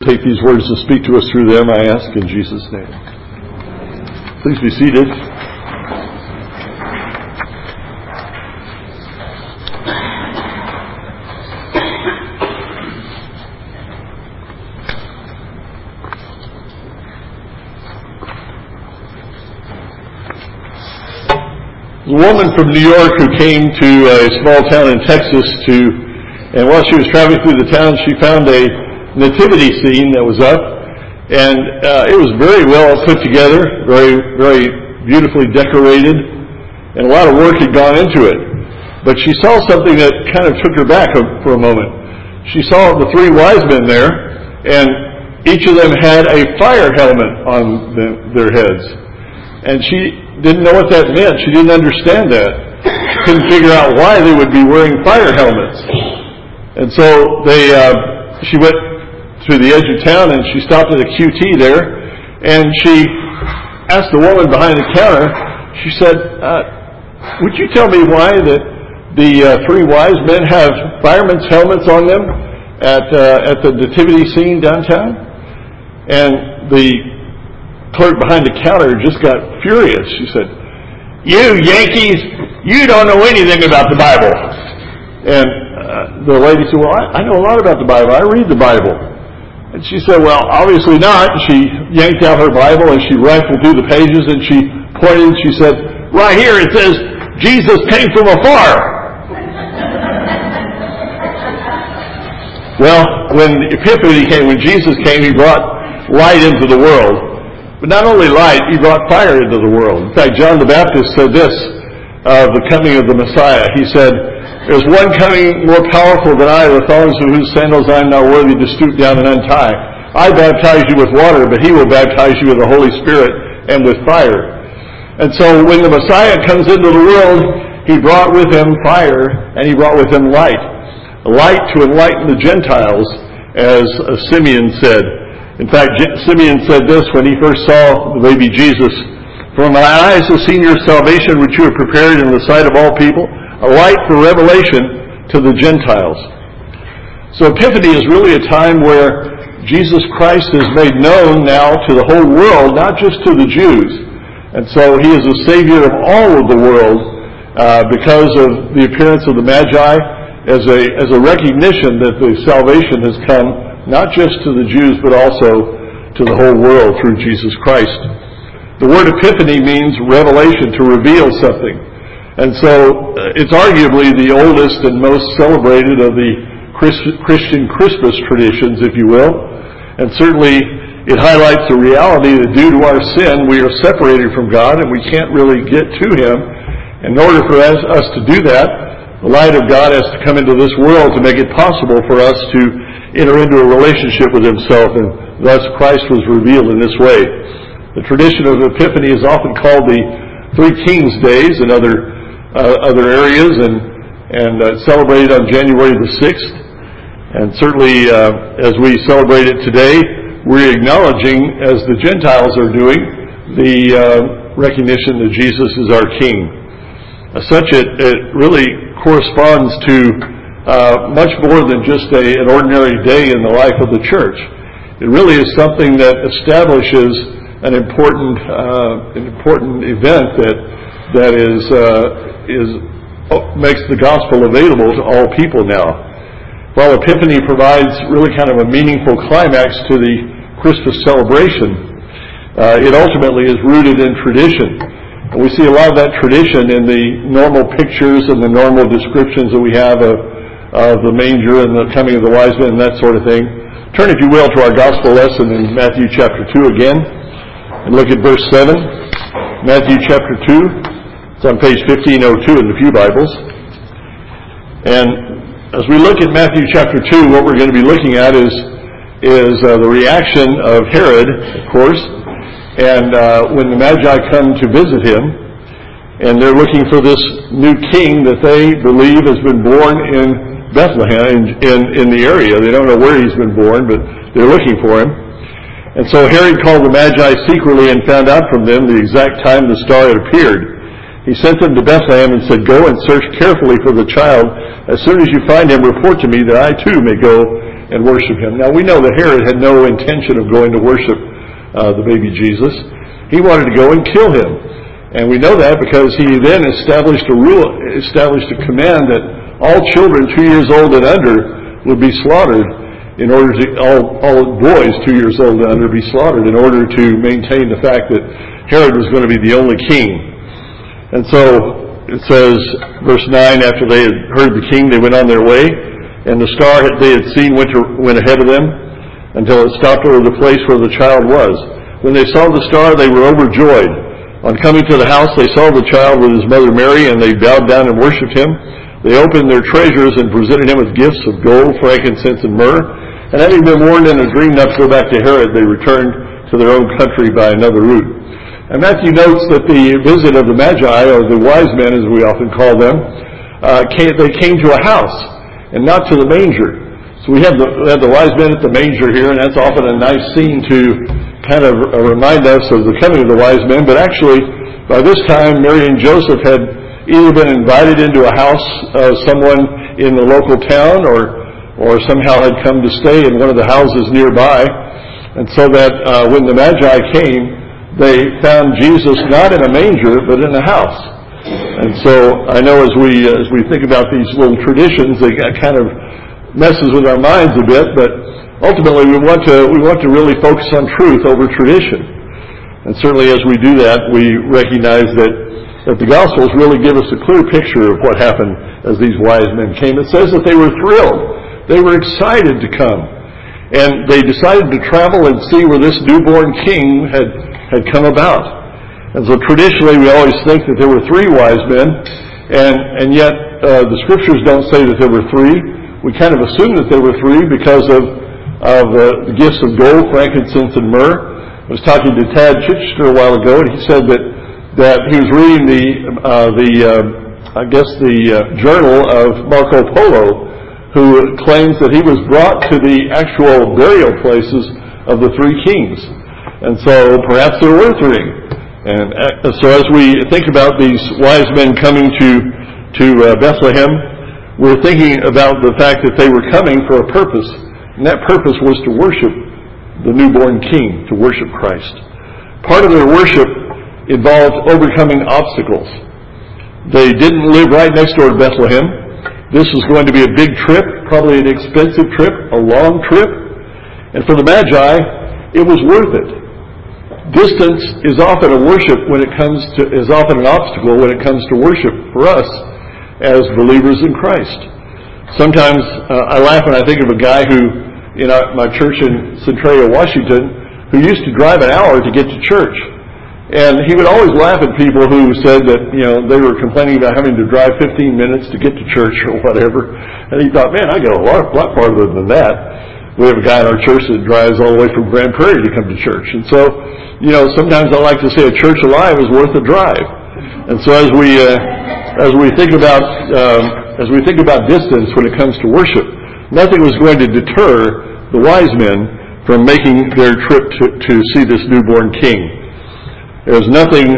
take these words and speak to us through them, I ask in Jesus' name. Please be seated. A woman from New York who came to a small town in Texas and while she was traveling through the town, she found a nativity scene that was up, and it was very well put together, very, very beautifully decorated, and a lot of work had gone into it. But she saw something that kind of took her back for a moment. She saw the three wise men there, and each of them had a fire helmet on their heads. And she didn't know what that meant. She didn't understand that. She couldn't figure out why they would be wearing fire helmets. And so she went to the edge of town and she stopped at a QT there, and she asked the woman behind the counter, she said, would you tell me why that the three wise men have firemen's helmets on them at the nativity scene downtown? And the clerk behind the counter just got furious. She said, "You Yankees, you don't know anything about the Bible." And the lady said, "Well, I know a lot about the Bible. I read the Bible." And she said, "Well, obviously not." She yanked out her Bible and she rifled through the pages and she pointed and she said, "Right here it says, Jesus came from afar." Well, when Epiphany came, when Jesus came, he brought light into the world. But not only light, he brought fire into the world. In fact, John the Baptist said this of the coming of the Messiah. He said, "There's one coming more powerful than I, the thongs of whose sandals I am not worthy to stoop down and untie. I baptize you with water, but he will baptize you with the Holy Spirit and with fire." And so when the Messiah comes into the world, he brought with him fire and he brought with him light. Light to enlighten the Gentiles, as Simeon said. In fact, Simeon said this when he first saw the baby Jesus, "For my eyes have seen your salvation, which you have prepared in the sight of all people, a light for revelation to the Gentiles." So Epiphany is really a time where Jesus Christ is made known now to the whole world, not just to the Jews. And so he is the Savior of all of the world because of the appearance of the Magi, as a recognition that the salvation has come not just to the Jews, but also to the whole world through Jesus Christ. The word Epiphany means revelation, to reveal something. And so it's arguably the oldest and most celebrated of the Christian Christmas traditions, if you will. And certainly it highlights the reality that due to our sin, we are separated from God and we can't really get to him. In order for us to do that, the light of God has to come into this world to make it possible for us to enter into a relationship with himself, and thus Christ was revealed in this way. The tradition of Epiphany is often called the Three Kings Days in other areas, and celebrated on January the 6th. And certainly, as we celebrate it today, we're acknowledging, as the Gentiles are doing, the recognition that Jesus is our King. As such, it really corresponds to much more than just an ordinary day in the life of the church. It really is something that establishes an important event that makes the gospel available to all people now. While Epiphany provides really kind of a meaningful climax to the Christmas celebration, it ultimately is rooted in tradition. And we see a lot of that tradition in the normal pictures and the normal descriptions that we have of the manger and the coming of the wise men and that sort of thing. Turn, if you will, to our gospel lesson in Matthew chapter 2 again, and look at verse 7. Matthew chapter 2. It's on page 1502 in the Pew Bibles. And as we look at Matthew chapter 2, what we're going to be looking at is the reaction of Herod, of course, and when the Magi come to visit him, and they're looking for this new king that they believe has been born in Bethlehem, in the area. They don't know where he's been born, but they're looking for him. And so Herod called the Magi secretly and found out from them the exact time the star had appeared. He sent them to Bethlehem and said, "Go and search carefully for the child. As soon as you find him, report to me that I too may go and worship him. Now we know that Herod had no intention of going to worship the baby Jesus. He wanted to go and kill him. And we know that because he then established a command that all children 2 years old and under would be slaughtered in order to, all boys 2 years old and under be slaughtered in order to maintain the fact that Herod was going to be the only king. And so it says, verse 9, after they had heard the king, they went on their way, and the star they had seen went ahead of them until it stopped over the place where the child was. When they saw the star, they were overjoyed. On coming to the house, they saw the child with his mother Mary, and they bowed down and worshipped him. They opened their treasures and presented him with gifts of gold, frankincense, and myrrh. And having been warned in a dream not to go back to Herod, they returned to their own country by another route. And Matthew notes that the visit of the Magi, or the wise men as we often call them, they came to a house and not to the manger. So we have the wise men at the manger here, and that's often a nice scene to kind of remind us of the coming of the wise men. But actually, by this time, Mary and Joseph had either been invited into a house of someone in the local town or somehow had come to stay in one of the houses nearby. And so that when the Magi came, they found Jesus not in a manger, but in a house. And so I know as we think about these little traditions, they kind of messes with our minds a bit, but ultimately we want to really focus on truth over tradition. And certainly as we do that, we recognize that the Gospels really give us a clear picture of what happened as these wise men came. It says that they were thrilled. They were excited to come. And they decided to travel and see where this newborn king had come about. And so traditionally we always think that there were three wise men, and yet the scriptures don't say that there were three. We kind of assume that there were three because of the gifts of gold, frankincense, and myrrh. I was talking to Tad Chichester a while ago, and he said that he was reading the journal of Marco Polo, who claims that he was brought to the actual burial places of the three kings. And so perhaps there were three. And so as we think about these wise men coming to Bethlehem, we're thinking about the fact that they were coming for a purpose. And that purpose was to worship the newborn king, to worship Christ. Part of their worship involved overcoming obstacles. They didn't live right next door to Bethlehem. This was going to be a big trip, probably an expensive trip, a long trip. And for the Magi, it was worth it. Distance is often an obstacle when it comes to worship for us as believers in Christ. Sometimes I laugh when I think of a guy who, in my church in Centralia, Washington, who used to drive an hour to get to church. And he would always laugh at people who said that, they were complaining about having to drive 15 minutes to get to church or whatever. And he thought, man, I go a lot farther than that. We have a guy in our church that drives all the way from Grand Prairie to come to church. And so, sometimes I like to say a church alive is worth a drive. And so as we think about distance when it comes to worship, nothing was going to deter the wise men from making their trip to see this newborn king. There's nothing,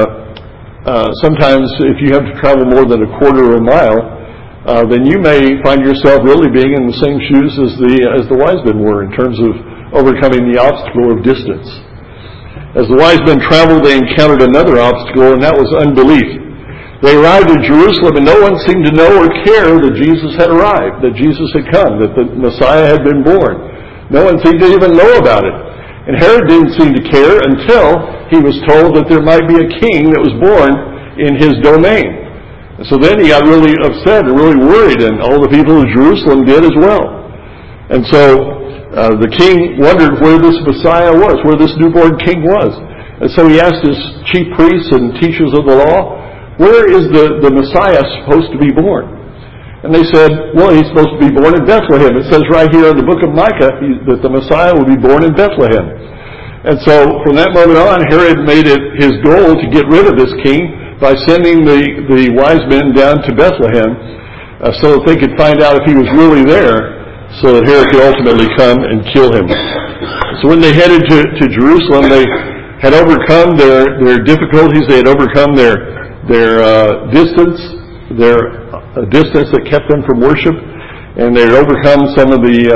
sometimes if you have to travel more than a quarter of a mile, then you may find yourself really being in the same shoes as the wise men were in terms of overcoming the obstacle of distance. As the wise men traveled, they encountered another obstacle, and that was unbelief. They arrived in Jerusalem, and no one seemed to know or care that Jesus had arrived, that Jesus had come, that the Messiah had been born. No one seemed to even know about it. And Herod didn't seem to care until he was told that there might be a king that was born in his domain. And so then he got really upset and really worried, and all the people of Jerusalem did as well. And so the king wondered where this Messiah was, where this newborn king was. And so he asked his chief priests and teachers of the law, where is the Messiah supposed to be born? And they said, well, he's supposed to be born in Bethlehem. It says right here in the book of Micah that the Messiah will be born in Bethlehem. And so from that moment on, Herod made it his goal to get rid of this king by sending the wise men down to Bethlehem so that they could find out if he was really there, so that Herod could ultimately come and kill him. So when they headed to Jerusalem, they had overcome their difficulties. They had overcome their distance that kept them from worship, and they had overcome some of the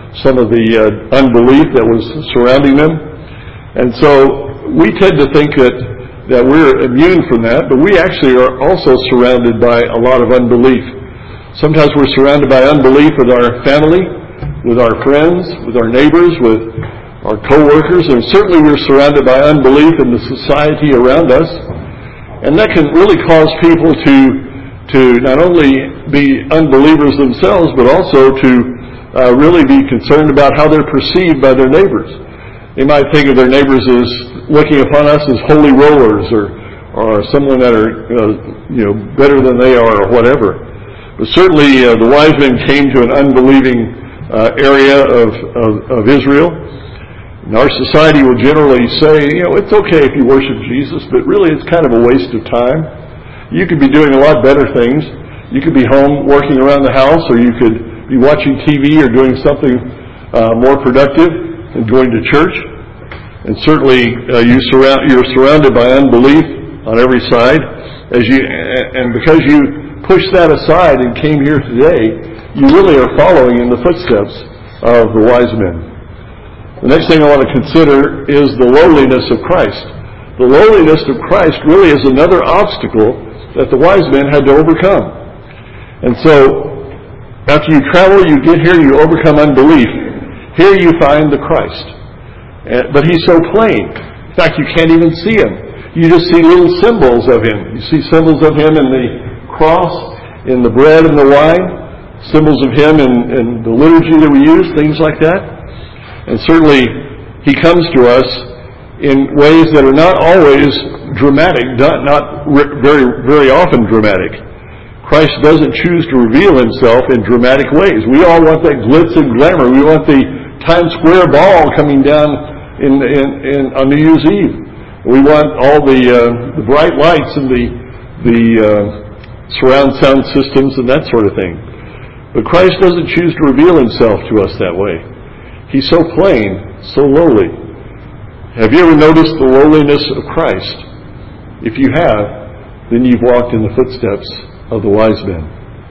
some of the unbelief that was surrounding them. And so we tend to think that we're immune from that, but we actually are also surrounded by a lot of unbelief. Sometimes we're surrounded by unbelief with our family, with our friends, with our neighbors, with our co-workers, and certainly we're surrounded by unbelief in the society around us. And that can really cause people to not only be unbelievers themselves, but also to really be concerned about how they're perceived by their neighbors. They might think of their neighbors as looking upon us as holy rollers, or someone that are better than they are, or whatever. But certainly the wise men came to an unbelieving area of Israel. And our society will generally say, it's okay if you worship Jesus, but really it's kind of a waste of time. You could be doing a lot better things. You could be home working around the house, or you could be watching TV or doing something more productive than going to church. And certainly you're surrounded by unbelief on every side. And because you pushed that aside and came here today, you really are following in the footsteps of the wise men. The next thing I want to consider is the lowliness of Christ. The lowliness of Christ really is another obstacle that the wise men had to overcome. And so, after you travel, you get here, you overcome unbelief. Here you find the Christ. But He's so plain. In fact, you can't even see Him. You just see little symbols of Him. You see symbols of Him in the cross, in the bread and the wine, symbols of Him in the liturgy that we use, things like that. And certainly, He comes to us in ways that are not always dramatic, not very, very often dramatic. Christ doesn't choose to reveal Himself in dramatic ways. We all want that glitz and glamour. We want the Times Square ball coming down on New Year's Eve. We want all the bright lights and the surround sound systems and that sort of thing. But Christ doesn't choose to reveal Himself to us that way. He's so plain, so lowly. Have you ever noticed the lowliness of Christ? If you have, then you've walked in the footsteps of the wise men.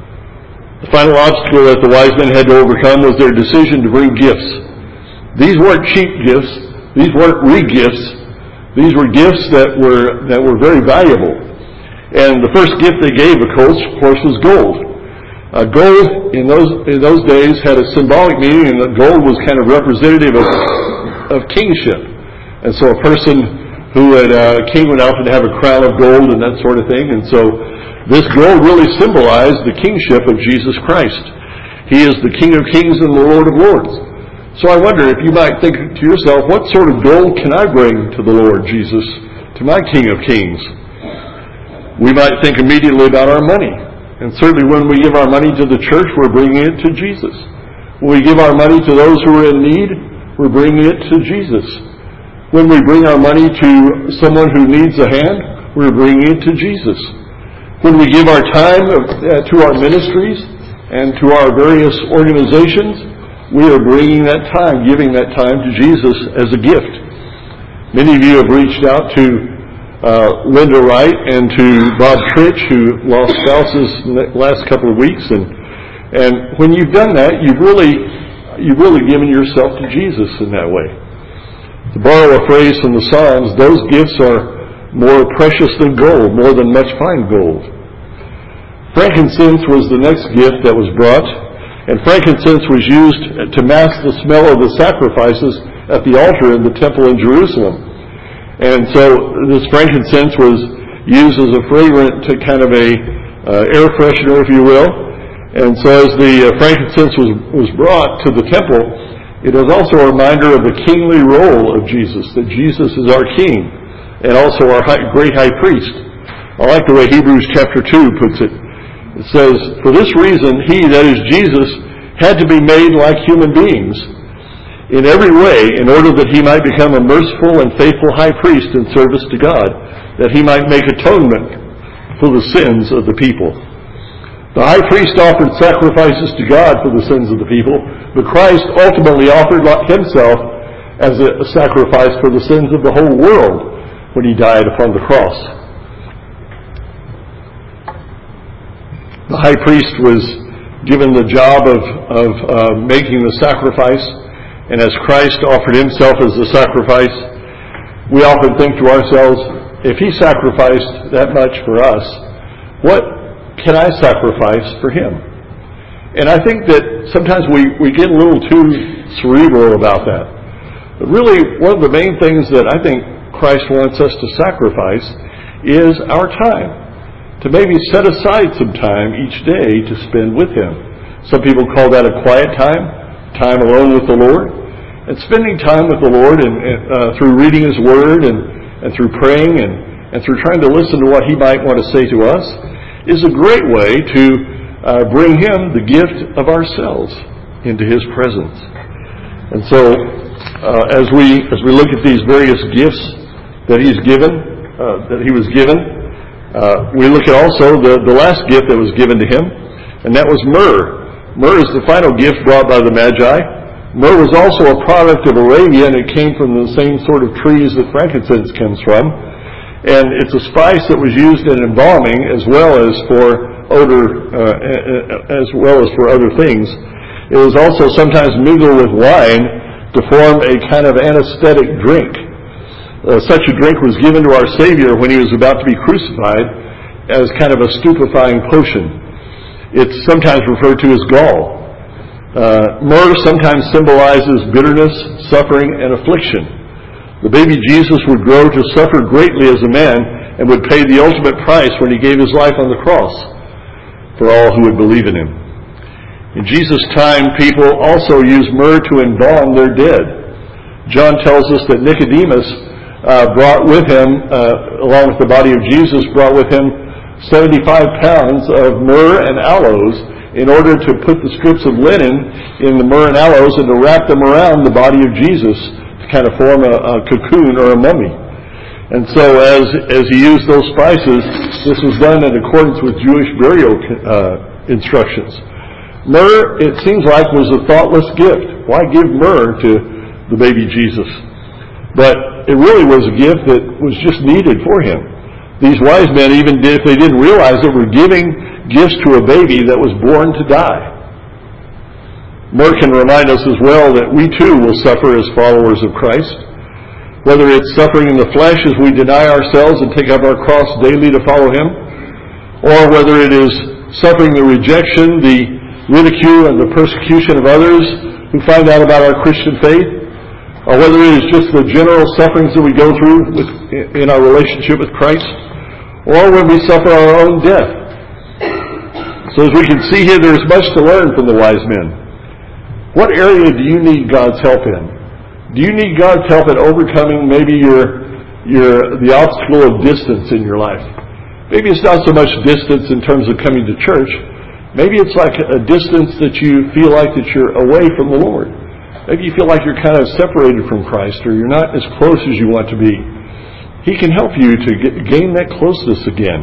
The final obstacle that the wise men had to overcome was their decision to bring gifts. These weren't cheap gifts. These weren't re-gifts. These were gifts that were very valuable. And the first gift they gave, of course, was gold. Gold in those days had a symbolic meaning, and that gold was kind of representative of kingship. And so a king would often have a crown of gold and that sort of thing. And so this gold really symbolized the kingship of Jesus Christ. He is the King of Kings and the Lord of Lords. So I wonder if you might think to yourself, what sort of gold can I bring to the Lord Jesus, to my King of Kings? We might think immediately about our money. And certainly when we give our money to the church, we're bringing it to Jesus. When we give our money to those who are in need, we're bringing it to Jesus. When we bring our money to someone who needs a hand, we're bringing it to Jesus. When we give our time to our ministries and to our various organizations, we are bringing that time, giving that time to Jesus as a gift. Many of you have reached out to Linda Wright and to Bob Tritch, who lost spouses in the last couple of weeks, and when you've done that, you've really given yourself to Jesus in that way. To borrow a phrase from the Psalms, those gifts are more precious than gold, more than much fine gold. Frankincense was the next gift that was brought, and frankincense was used to mask the smell of the sacrifices at the altar in the temple in Jerusalem. And so this frankincense was used as a fragrant, kind of a air freshener, if you will. And so as the frankincense was brought to the temple, it is also a reminder of the kingly role of Jesus, that Jesus is our king and also our great high priest. I like the way Hebrews chapter 2 puts it. It says, "For this reason, He, that is Jesus, had to be made like human beings in every way, in order that He might become a merciful and faithful high priest in service to God, that He might make atonement for the sins of the people." The high priest offered sacrifices to God for the sins of the people, but Christ ultimately offered Himself as a sacrifice for the sins of the whole world when He died upon the cross. The high priest was given the job of making the sacrifice. And as Christ offered himself as the sacrifice, we often think to ourselves, if he sacrificed that much for us, what can I sacrifice for him? And I think that sometimes we get a little too cerebral about that. But really, one of the main things that I think Christ wants us to sacrifice is our time. To maybe set aside some time each day to spend with him. Some people call that a quiet time alone with the Lord. And spending time with the Lord and through reading his word and through praying and through trying to listen to what he might want to say to us is a great way to bring him the gift of ourselves into his presence. And so as we look at these various gifts that he was given, we look at also the last gift that was given to him, and that was myrrh. Myrrh is the final gift brought by the Magi. Myrrh was also a product of Arabia, and it came from the same sort of trees that frankincense comes from. And it's a spice that was used in embalming as well as for odor, as well as for other things. It was also sometimes mingled with wine to form a kind of anesthetic drink. Such a drink was given to our Savior when he was about to be crucified as kind of a stupefying potion. It's sometimes referred to as gall. Myrrh sometimes symbolizes bitterness, suffering, and affliction. The baby Jesus would grow to suffer greatly as a man and would pay the ultimate price when he gave his life on the cross for all who would believe in him. In Jesus' time, people also used myrrh to embalm their dead. John tells us that Nicodemus brought with him, along with the body of Jesus, brought with him 75 pounds of myrrh and aloes in order to put the strips of linen in the myrrh and aloes and to wrap them around the body of Jesus to kind of form a cocoon or a mummy. And so as he used those spices, this was done in accordance with Jewish burial instructions. Myrrh, it seems like, was a thoughtless gift. Why give myrrh to the baby Jesus? But it really was a gift that was just needed for him. These wise men, even if they didn't realize it, were giving gifts to a baby that was born to die. Myrrh can remind us as well that we too will suffer as followers of Christ. Whether it's suffering in the flesh as we deny ourselves and take up our cross daily to follow him, or whether it is suffering the rejection, the ridicule, and the persecution of others who find out about our Christian faith, or whether it is just the general sufferings that we go through in our relationship with Christ, or when we suffer our own death. So as we can see here, there is much to learn from the wise men. What area do you need God's help in? Do you need God's help in overcoming maybe the obstacle of distance in your life? Maybe it's not so much distance in terms of coming to church. Maybe it's like a distance that you feel like that you're away from the Lord. Maybe you feel like you're kind of separated from Christ, or you're not as close as you want to be. He can help you to gain that closeness again.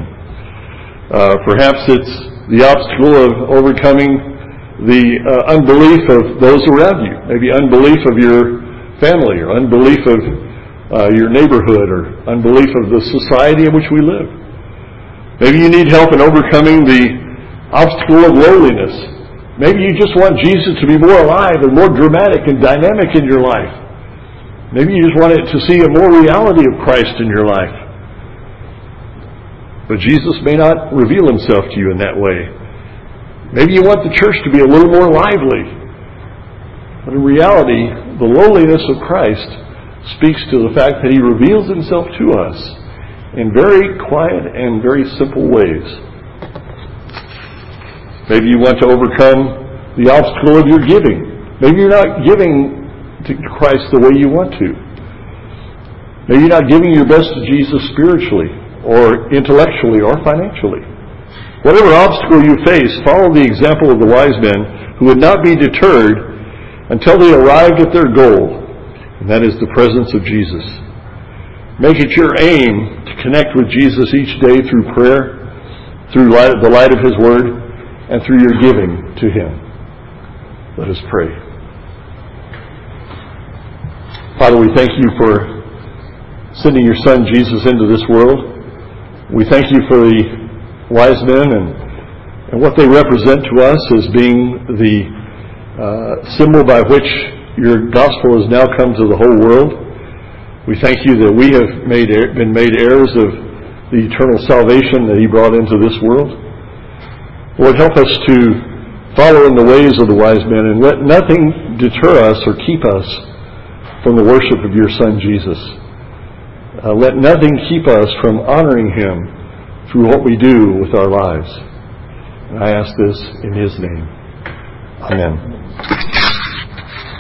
Perhaps it's the obstacle of overcoming the unbelief of those around you. Maybe unbelief of your family, or unbelief of your neighborhood, or unbelief of the society in which we live. Maybe you need help in overcoming the obstacle of loneliness. Maybe you just want Jesus to be more alive and more dramatic and dynamic in your life. Maybe you just want to see a more reality of Christ in your life. But Jesus may not reveal himself to you in that way. Maybe you want the church to be a little more lively. But in reality, the lowliness of Christ speaks to the fact that he reveals himself to us in very quiet and very simple ways. Maybe you want to overcome the obstacle of your giving. Maybe you're not giving to Christ the way you want to. Maybe you're not giving your best to Jesus spiritually, or intellectually, or financially. Whatever obstacle you face, follow the example of the wise men who would not be deterred until they arrived at their goal, and that is the presence of Jesus. Make it your aim to connect with Jesus each day through prayer, through the light of his word, and through your giving to him. Let us pray. Father, we thank you for sending your Son Jesus into this world. We thank you for the wise men and and what they represent to us as being the symbol by which your gospel has now come to the whole world. We thank you that we have been made heirs of the eternal salvation that He brought into this world. Lord, help us to follow in the ways of the wise men, and let nothing deter us or keep us from the worship of your Son, Jesus. Let nothing keep us from honoring Him through what we do with our lives. And I ask this in His name. Amen.